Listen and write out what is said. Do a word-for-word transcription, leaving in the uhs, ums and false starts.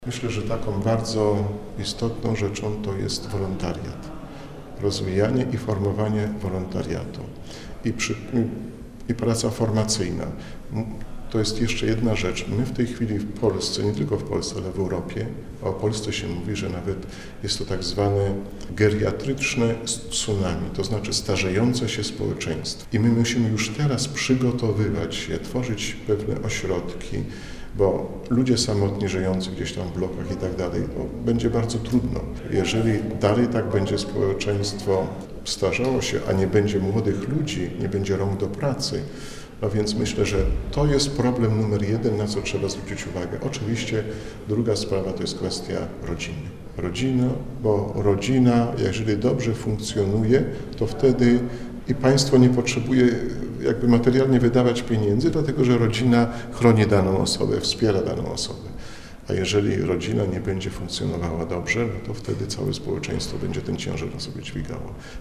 Myślę, że taką bardzo istotną rzeczą to jest wolontariat. Rozwijanie i formowanie wolontariatu i, przy, i praca formacyjna. To jest jeszcze jedna rzecz. My w tej chwili w Polsce, nie tylko w Polsce, ale w Europie, a o Polsce się mówi, że nawet jest to tak zwane geriatryczne tsunami, to znaczy starzejące się społeczeństwo. I my musimy już teraz przygotowywać się, tworzyć pewne ośrodki, bo ludzie samotni żyjący gdzieś tam w blokach i tak dalej, będzie bardzo trudno. Jeżeli dalej tak będzie społeczeństwo starzało się, a nie będzie młodych ludzi, nie będzie rąk do pracy, no więc myślę, że to jest problem numer jeden, na co trzeba zwrócić uwagę. Oczywiście druga sprawa to jest kwestia rodziny. Rodzina, bo rodzina, jeżeli dobrze funkcjonuje, to wtedy i państwo nie potrzebuje jakby materialnie wydawać pieniędzy, dlatego że rodzina chroni daną osobę, wspiera daną osobę. A jeżeli rodzina nie będzie funkcjonowała dobrze, no to wtedy całe społeczeństwo będzie ten ciężar na sobie dźwigało.